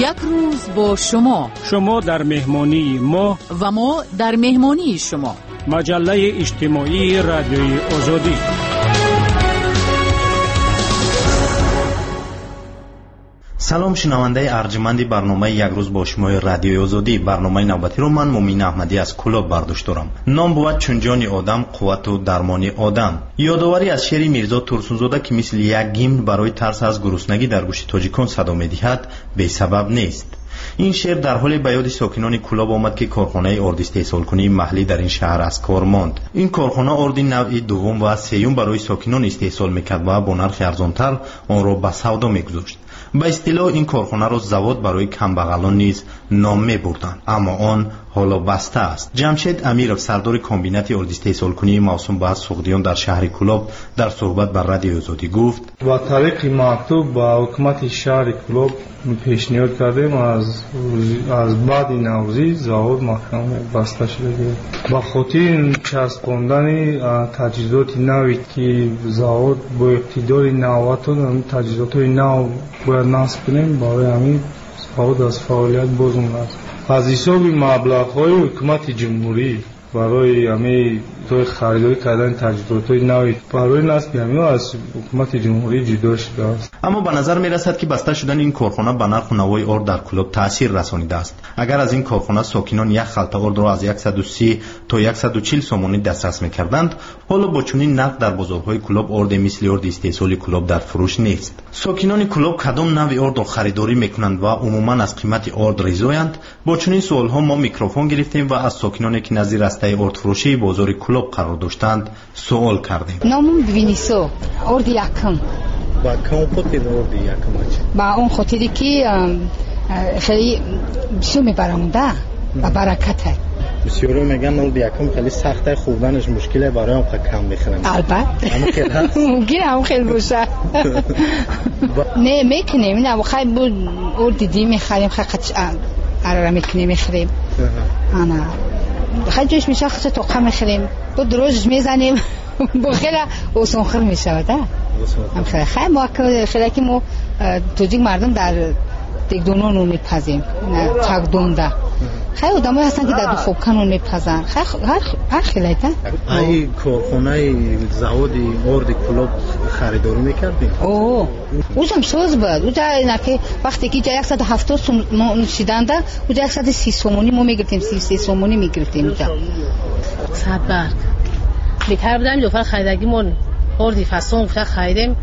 یک روز با شما در مهمانی ما و ما در مهمانی شما. مجله اجتماعی رادیوی آزادی. سلام شنونده ارجمند برنامه یک روز با شما رادیوی آزادی. برنامه نوبتی رو من مومین احمدی از کلاب برداشت دارم. نام بود چون جان آدم قوت و درمان آدم. یادآوری از شعر میرزا ترسونزاده که مثل یک گیمن برای ترس از گرسنگی در گوش تاجیکان صدا می‌دهد بی سبب نیست. این شعر در حال به یاد ساکنان کلاب آمد که کارخانه آرد استحصال‌کنی محلی در این شهر از کار ماند. این کارخانه آرد نوع دوم و سوم برای ساکنان استحصال می‌کرد و با نرخ ارزان‌تر آن را به سودا می‌گذاشت. به اصطلاح این کارخانه را زواد برای کمبغلان نیز نام می‌بردند، اما آن حالا بسته است. جمشید امیرов سردار کامبینات آرد استحصال‌کنی موسوم به سوغدیان در شهر کلاب در صحبت با رادیو آزادی گفت: با طریق مکتوب با حکومت شهر کلاب پیشنهاد کردیم از بعد نوروزی زواد محکم بسته شده. با خاطر چسباندن تجهیزات نوی که زواد با اقتدار نواتون تجهیزات نو باید نصب کنیم، برای همین زواد از فعالیت باز مونده. از حساب مبلغ‌های حکومت جمهوری برای همین توی خریداری کردن تجهیزات نوی برای نصب همین از حکومت جمهوری جدا شده است. اما به نظر می رسد که بسته شدن این کارخانه به نرخ و نوای آرد در کلاب تاثیر رسانیده است. اگر از این کارخانه ساکنان یک خلطه آرد را از 130 تا 140 سومانی دسترس می کردند، حالا با چنین نرخ در بازارهای کلاب آرد مثل آرد استحصال کلاب در فروش نیست. ساکنان کلاب کدام نوع آرد را خریداری میکنند و عموما از قیمت آرد رضایند؟ با چنین سوال ها ما میکروفون گرفتیم و از ساکنانی که نزدیک راسته آرد فروشی بازار کلاب قرار داشتند سوال کردیم. نامم بینیسو آرد یکم. با کام خاطر آرد یکم است؟ با اون خاطری که خیلی بسیار میبرمونده و برکته. بسیاری میگن آرد یکم خیلی سخته، خوردنش مشکله، برای اون کم میخرن. البته ممکنه هم خیلی باشه. نه میکنیم، نه خیلی بود آرد دیدی میخریم، خیلی اراره میکنیم میخریم. آنا خیلی جوش میشه، خیلی توقع میخریم، با دروژ میزنیم، با خیلی اوسانخر میشود. خیلی ما خیلی که ما توجیک مردم در دیگدونو نون میپزیم، چک دونده خیلی آدمایی هستن که در دو خوب کنون میپزن. هر خیلی ده ای کارخانه زواد آرد کلاب خریداری میکردیم؟ اوزم سوز بود. اوزا اینکه وقتی که جا 170 سومونی شیدنده، اوزا 130 سومونی ما میگرفتیم، 33 سومونی میگرفتیم. اوزا صبر بیتر بودم دوفر خریدگیمون آردی فصل گفته خریدیم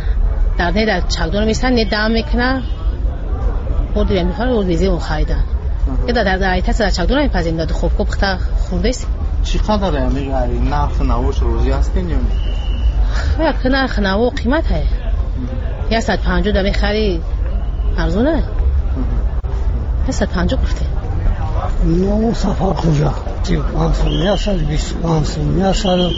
در چکدون میستن نه دم میکنه آردی بیم میخواره آرد بیزی اون خریدن که در عیتت در چکدون میپزیم داد خوب بخته خورده است. چقدر همین نرخ نوش روزی هستین یا نه؟ یک نرخ نو قیمت ہے 150 دمی خری ارزونه 150 گفته. نو سفر کجا؟ 500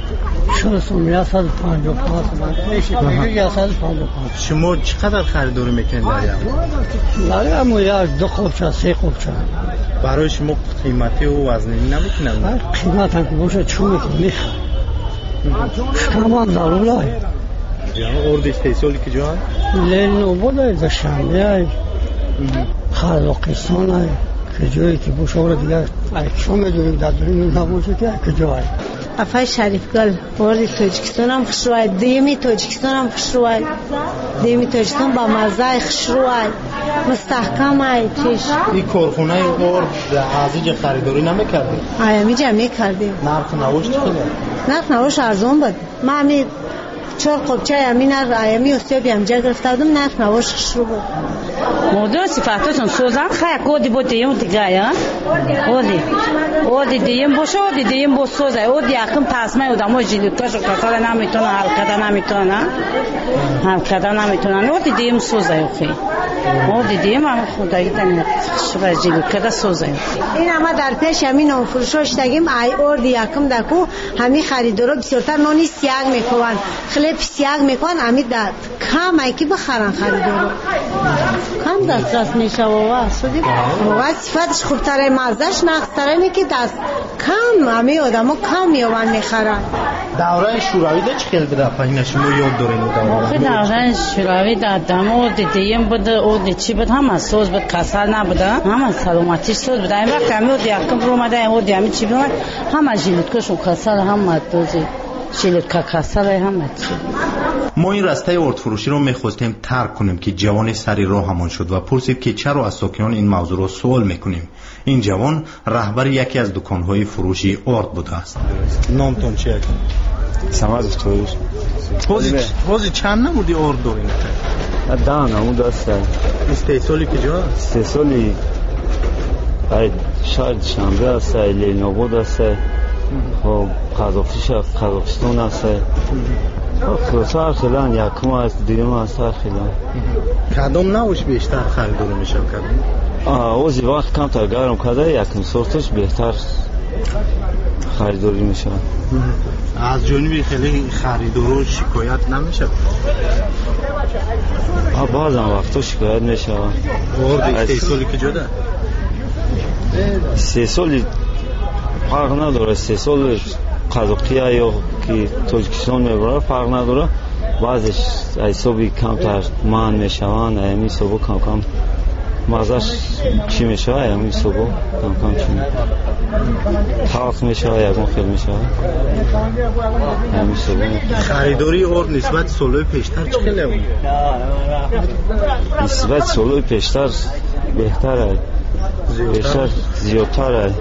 شما چقدر خریداری میکنید در یه همون یک دو خوبچه سه خوبچه برای شما قیمتی و وزنی نمیکنند؟ قیمت هم که باشه چون میخواه شما هم ضروره یعنی آرد استحصالی که جا هست؟ لیل نوبود های دشنبه های خرقستان های که جایی که باشه آره دیگر شما میدونیم در دنیا نباشه که جا های افای شریفگل آرد تاجیکستان هم خشروای دیمی تاجیکستان هم خشروای دیمی تاجیکستان با مزای خشروای مستحکم های چیش. این کارخونه آرد از اینجا خریداری نمیکردیم؟ اینجا میکردیم. نرخ نوش چقدر؟ نرخ نوش ارزون بود. ما همین 4 قبچه همین ایمی استیاب همجا گرفته بودم، نرخ نوش خشرو بود. مدر صفاتشون سوزن خیلی کودی بود دیم دیگه یا اودی دیم باشه اودی دیم باشه سوزه اودی یکم تصمیم اودم جلوتاشو کسر نمیتونه حل کردن نمیتونه اودی دیم سوزه خیلی اودی دیم هم خدایی دنیا شبه جلوت کرده سوزه. این همه در پیش همین نام فروشاش دگیم ای اردی یکم دکو همین خریدارا بسیارتر نانی سیاگ میکنن خیلی پیس یک میکن امید داد کم ایکی بخرن خریدارو کم دسترس میشه و سودی و صفتش خوبتره مزدش نقصتره نیکی دست کم امی آدم ها کم میوان میخرن. دوره شوروی ده چه خیلی بده پایین شما یاد دارین دوره شوروی ده دمو دیدیم بوده او چی بود هم سوز بود کسل نبوده هم سلامتیش سوز بود این وقت همی او دیگه رو اومده او دیگه همی چی بود هم جیلوتکش و کسل هم دوزی جیلوتکا کسل هم ما این راسته اردفروشی رو میخواستیم ترک کنیم که جوان سری راه همان شد و پرسید که چرا از ساکنان این موضوع رو سوال میکنیم. این جوان رهبر یکی از دکانهای فروشی ارد بوده است. نامتون چیه؟ سماز تویش بازی چند نمودی ارد دارین؟ دانم دسته استیصالی کجا؟ استیصالی شاید شنبه است لینوبود است قزاقستان است خلاصه خیلی یکم است دیگه است خیلی کدام نوش بیشتر خریداری میشه کدام؟ اوزی وقت کمتر گرم کرده یکم سورتش بهتر خریداری میشه. از جانب خیلی خریدارو شکایت نمیشه؟ بعضا وقتا شکایت میشه. ارد استیصالی کجا ده؟ استیصالی فرق نداره. استیصال قزاقیه یا که تاجیکستان میبره فرق نداره. بعضش حسابی کمتر من میشوند امی صبح کم کم مزش چی میشه امی صبح کم کم چی تلخ میشه یکم خیلی میشه امی صبح. خریداری ارد نسبت سالهای پیشتر چه خیلی بود؟ نسبت سالهای پیشتر بهتره بیشتر زیادتره.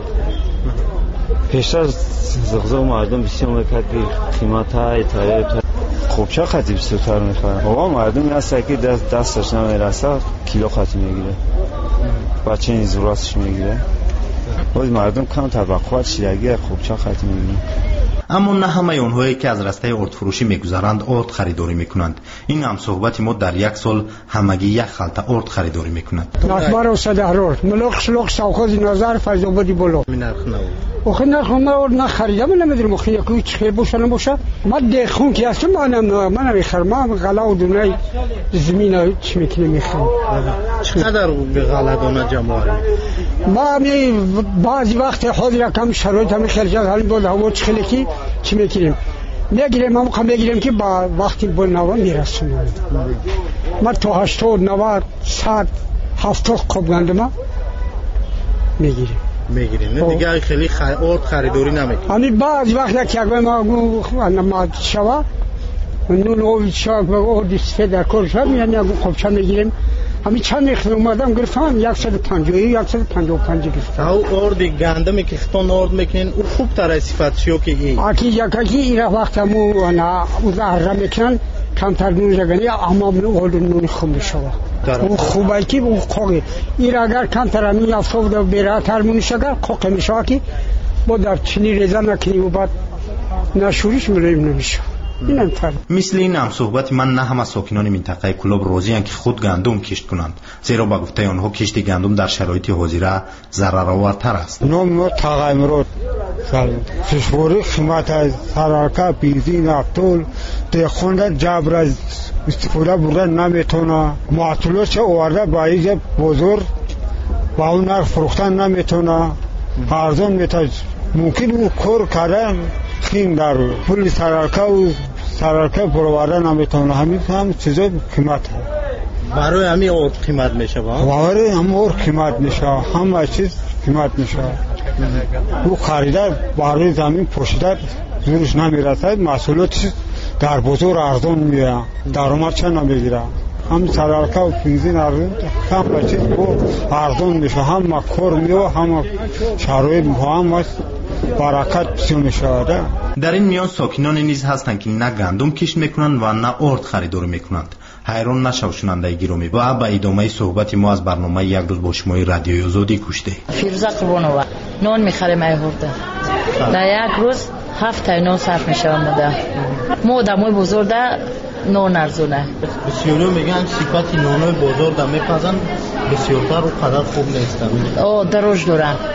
پیشتر زغزغ مردم بسیار میکرد که قیمت های تایید خوب چه خطی بسیارتر میخواه آقا مردم هسته که دستش نمیرسه کیلو خطی میگیره بچه این زوراتش میگیره باید مردم کم توقعات شیدگی خوب چه خطی میگیره. اما نه همه اونهایی که از راسته ارد فروشی میگذرند ارد خریداری میکنند. این هم صحبت ما در یک سال همگی یک خلطه ارد خریداری میکنند. نخبر و صده رود ملوک شلوک سوخوز نظر فیضابادی بلو نرخ نبود اخی نرخ نبود نخریدم نمیدونم اخی یکی چه خیلی باشه نباشه من دخون که هستم من نمیخرم من غلا و دونه زمین چی میکنه میخرم. چقدر به غلا دونه جمعاری؟ ما بعضی وقت حاضر کم شرایط هم خرجات حالی بود هوا خیلی کی چی میکنیم میگیریم هم خواهم بگیریم که با وقتی با نوا میرسونیم ما تو 80 90 100 70 خوب گندم میگیریم نه دیگه خیلی ارد خریداری نمیکنیم. همین بعض وقت که ما ما شوا نون او شاک و اردی سفید در کار شد میگن خوب چند میگیریم همین چند میخوام اومدم گرفتم 150 155 گرفتم. او ارد گندمی که خطون ارد میکنین او خوب تر صفتشیو که این اکی این وقت همو انا زهره میکنن کمتر نون جگنی اما ارد نون خوب میشه اون خوبه که اون قوی این اگر کمتر همین افسود و براتر مونیش اگر قوی میشه که با در چنی ریزه نکنی و بعد نشوریش ملیم نمیشه. مثل این هم صحبت من نه همه ساکنان منطقه کلوب راضی اند که خود گندم کشت کنند زیرا با گفته آنها کشت گندم در شرایط حاضره ضررآورتر است. نام تغییرات فشوری قیمت از سرارکا بنزین افتول تخونده جبر از استفاده بردن نمیتونه معطلات آورده باعث بزرگ با اون نرخ فروختن نمیتونه ارزان میتونه ممکن او کار کردن خیم در پول سرارکا پروارده نمیتونه همین هم چیزا قیمت برای همین اور قیمت میشه برای هم اور قیمت میشه همه چیز قیمت میشه. او خریدار برای زمین پوشیده زورش نمیرسد محصولاتش در بازار ارزان میاد درآمد چه نمیگیره هم سرارکا و بنزین ارزان همه چیز ارزان میشه هم کار میاد هم شرایط هم برکت بسیار میشه. در این میان ساکنان نیز هستند که نه گندم کشت میکنند و نه ارد خریداری میکنند. حیران نشو شنونده گرامی و با ادامه صحبت ما از برنامه یک روز با شما رادیوی آزادی کشته. فیروزه قربانова نان میخریم ایورده در یک روز 7 تا نان صرف میشه ما آدمای بزرگ نان ارزونه. بسیاری میگن صفت نانای بزرگ میپزن بسیارتر و قدر خوب نیستن. دروش دارن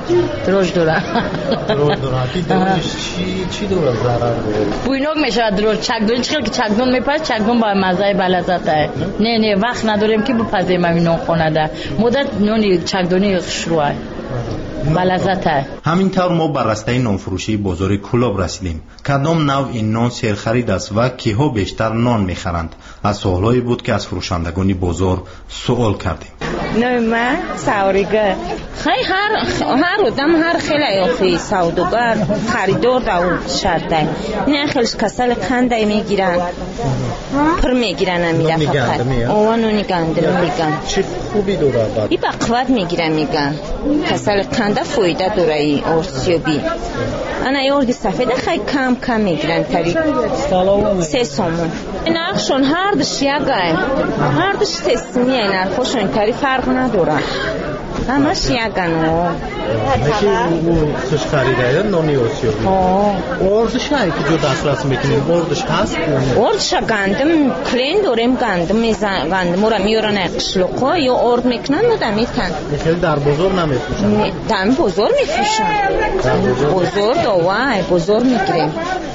دروش دوره دروش چی دوره ضرر داره؟ بوینوک میشه دروش. چکدون چخیل که چکدون میپره چکدون با مزه بلزته. نه وقت نداریم که بپزیم این نون خونه ده. مدت نونی چکدونی شروعه بلزته. همین طور ما بر راسته نان فروشی بازار کلوب رسیدیم. کدام نوع این نان سرخرید است و کیها بیشتر نان میخرند؟ از سوالایی بود که از فروشندگان بازار سوال کردیم. نه من سوارگر خیلی هر آدم هر خیلی آخی سوداگر خریدار داور شرطه نه خیلیش کسل خنده میگیرن پر میگیرن میگن فقط اوانو نگنده میگن چه خوبی داره ای بقوت میگیرن میگن کسل خنده فایده داره ای آرسیوبی انا یوردی سفیده خیلی کم میگیرن تری 3 سومون نرخشون هر دش یگه هر دش تسمیه نرخشون تری فرق نداره همش یگنو نکی خوش خریده یا نانی آسیابی اردش هایی که جو دسترس میکنیم اردش هست؟ اردش گندم کلین داریم گندم را میورن اقشلوقا یا ارد میکنن و دمیتن خیلی در بزرگ نمیفروشن؟ دم بزرگ میفروشن بزرگ دوای بزرگ میگیریم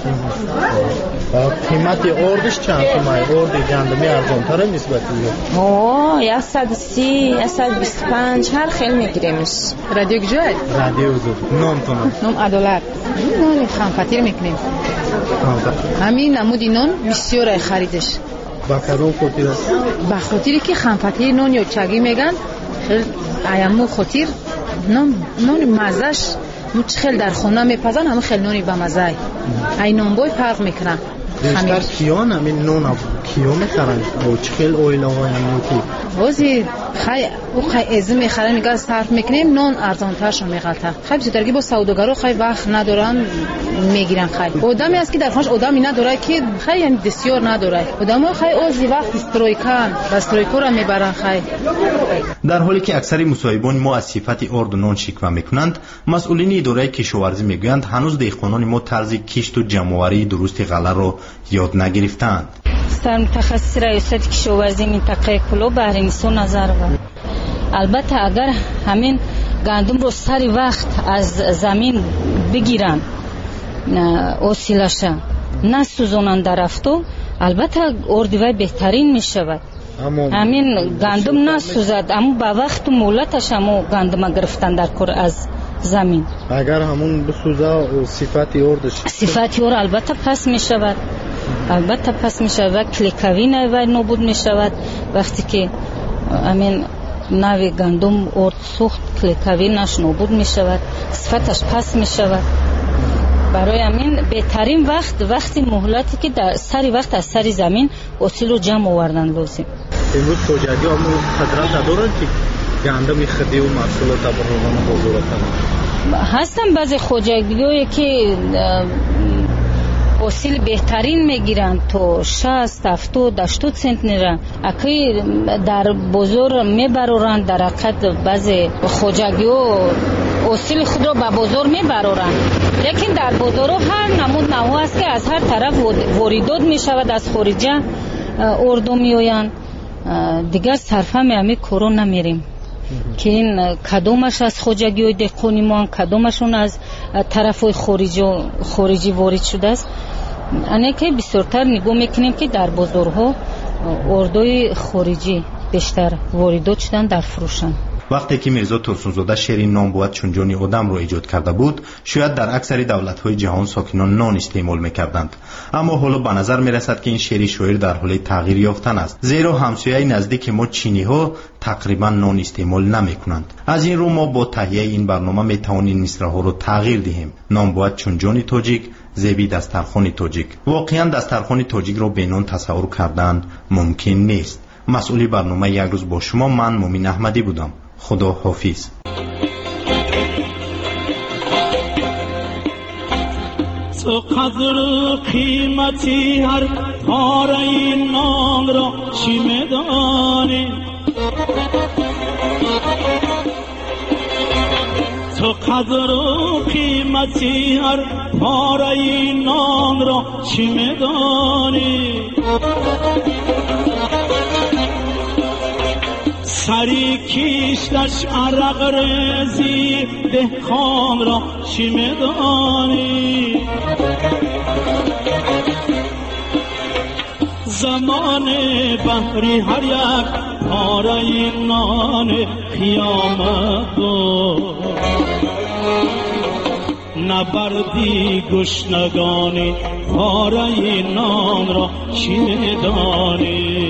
قیمت اردش چند تومه؟ ارد گندمی ارزان تره نسبتی؟ 130 125 هر خیلی میگیریمش رادیو کجای؟ رادیو زود نام کنم نام عدالت نان خامفطیر میکنیم همین نمودی نان بسیار خریدش با کدوم خاطر است؟ با خاطری که خامفطیر نان یا چگی میگن خیلی ایامو خاطر نان مزهش خیلی در خونه میپزن همه خیلی نانی با مزه ای نان بای فرق میکنن بیشتر کیان همین نان کیا میخرن او چخیل اویلا های همین کی وزی خیلی ازم میخرن نگاه صرف میکنیم نان ارزانترش میغلطه خیلی بسیدرگی با سوداگرو خیلی وقت ندارن میگیرن خیلی آدمی است که در خونش آدمی نداره که خیلی یعنی بسیار نداره آدم خیلی اوزی وقت استرویکان و استرویکو را میبرن خیلی در حالی که اکثر مصاحبان ما از صفت ارد نان شکوه میکنند مسئولین اداره کشاورزی میگویند هنوز دهقانان ما طرز کشت و جمع‌آوری درست غله را یاد نگرفتند. متخصص ریاست کشاورزی منطقه کلوب بهرنیسا نظر بود. البته اگر همین گندم رو سری وقت از زمین بگیرن اوسیلاشا نسوزونن در افتو البته اردوی بهترین می شود. همین گندم نسوزد اما با وقت و مولتش همو گندم گرفتن در کور از زمین اگر همون بسوزه صفتی اردش صفتی ارد البته پس می شود کلیکوی نوی نابود می شود وقتی که همین نوی گندم ارد سوخت کلیکوی نش نابود می شود صفتش پس می شود برای همین بهترین وقتی مهلتی که در سری وقت از سری زمین اصیل رو جمع آوردن لازم امروز خوجگی همون قدرت دارن که گندم خدی و محصولات برنامه بازار کنن هستن بعضی خوجگی‌هایی که اصیل بهترین میگیرن تو 60 70 80 سنت نیرن اکی در بازار میبرورن در حقیقت بعضی خوجگی‌ها اصیل خود رو به بازار میبرورن لیکن در بازار هر نمود نوع است که از هر طرف واردات میشود از خارجه اردو میآیند دیگر صرفا می کورو نمیریم که این کدومش از خوجگی دهقانی ما کدومشون از طرفای خارجی وارد شده است انه که بسیارتر نگاه میکنیم که در بازارها اردوی خارجی بیشتر واردات شدن در فروشن وقتی که میرزا ترسونزاده شعر نان بود چون جانی آدم رو ایجاد کرده بود شاید در اکثر دولت‌های جهان ساکنان نان استعمال می‌کردند اما حالا به نظر می‌رسد که این شعر شاعر در حال تغییر یافتن است زیرا همسایه‌های نزدیک ما چینی‌ها تقریبا نان استعمال نمی‌کنند از این رو ما با تهیه این برنامه می‌توانیم مصرع‌ها رو تغییر دهیم نان بود چون جانی تاجیک زیبی دسترخوان تاجیک واقعا دسترخوان تاجیک رو به نان تصور کردن ممکن نیست مسئول برنامه یک روز با شما من مومین احمدی بودم خدا حافظ تو قدر قیمتی هر پاره این نام را چی میدانی تو قدر قیمتی هر پاره این نام را چی میدانی سری کیشتش عرق ریزی دهقان را چی میدانی زمان بحری هر یک پاره نان قیامت بود نبردی گشنگانی پاره نان را چی میدانی